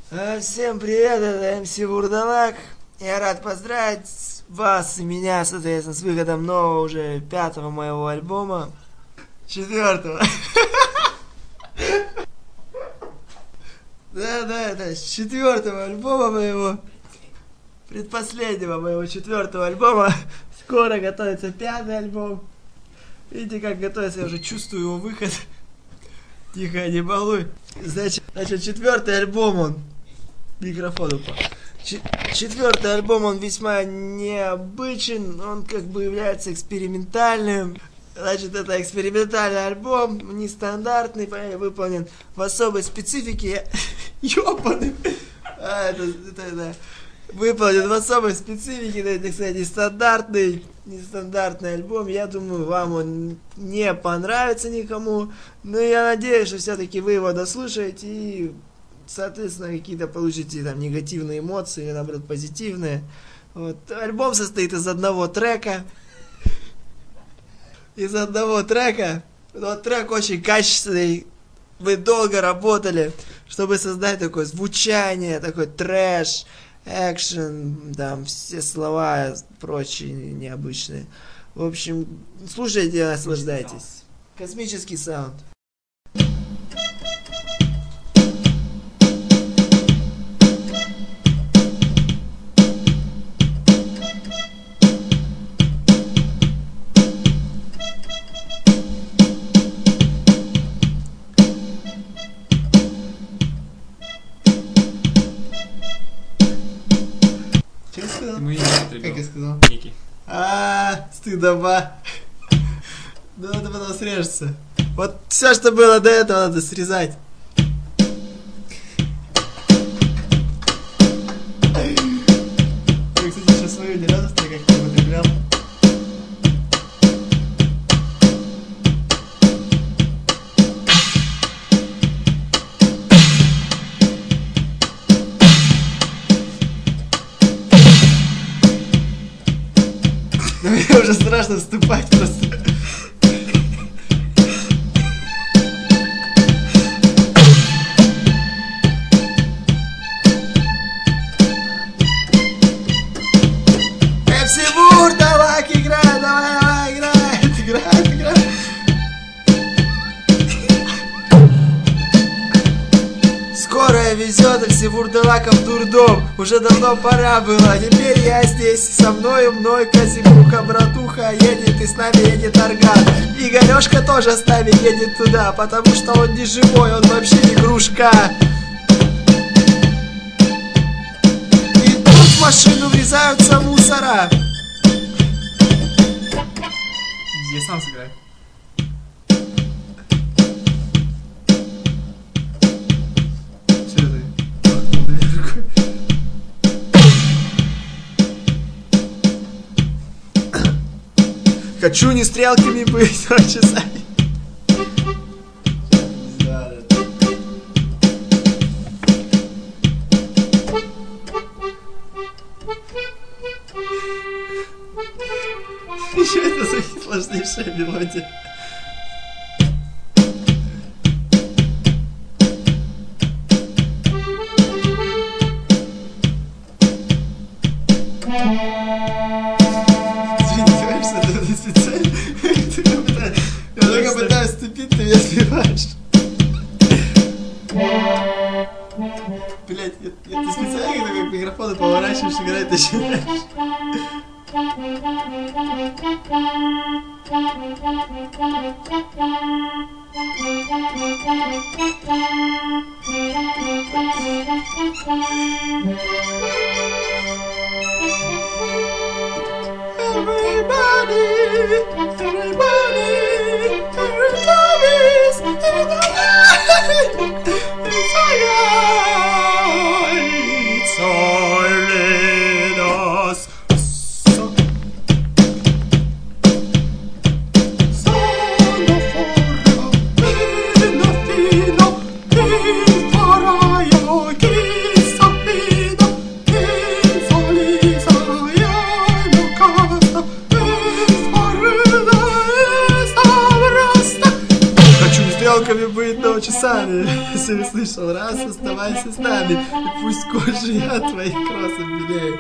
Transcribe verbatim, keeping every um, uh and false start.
А, Всем привет, это эм си Вурдалак. Я рад поздравить вас и меня, соответственно, с выходом нового уже пятого моего альбома. Четвертого. Да, да, да, с четвертого альбома моего. Предпоследнего моего четвертого альбома. Скоро готовится пятый альбом. Видите, как готовится, я уже чувствую его выход. Тихо, не балуй. Значит, значит четвертый альбом он. Микрофон упал. Четвертый альбом, он весьма необычен, он как бы является экспериментальным. Значит, это экспериментальный альбом, нестандартный, выполнен в особой специфике. Ёбаный. А, это, это, да. Выполнен в особой специфике, это, кстати, нестандартный, нестандартный альбом. Я думаю, вам он не понравится никому. Но я надеюсь, что все-таки вы его дослушаете и, соответственно, какие-то получите там негативные эмоции или, наоборот, позитивные. Вот. Альбом состоит из одного трека. Из одного трека. Вот трек очень качественный. Вы долго работали, чтобы создать такое звучание, такой трэш, экшен, там все слова прочие необычные. В общем, слушайте и наслаждайтесь. Космический саунд. Как я сказал? Ники. А, стыдоба. Да надо потом срежется. Вот все, что было до этого, надо срезать. Я, кстати, сейчас свою ни разу как не употреблял. Но мне уже страшно вступать просто. эм си Вурдалак играет, давай, давай, играет, играет, играет. Скорая везет эм си Вурдалака в дурдом. Уже давно пора было, теперь я здесь. Со мною мной Козикуха, братуха едет, и с нами едет Арган. Игорёшка тоже с нами едет туда, потому что он не живой, он вообще игрушка. И тут в машину врезаются мусора. Я сам сыграю. Хочу не стрелками быть, а часами. Еще это за сложнейшая мелодия. Я только пытаюсь вступить, ты меня сбиваешь. Блять, я, я, ты специально когда как микрофоны поворачиваешь, играть начинаешь. Everybody, everybody, every time is in the night. It's alright, it's all in us. So, sono forra, fino fino, il faraio, chi sappido, il solisa, io casta, il farda, il ставроста. Хочу стрелками быть, но часами. кросами слышал. Раз, оставайся с нами. И пусть кожа я от твоих кроссов белеет.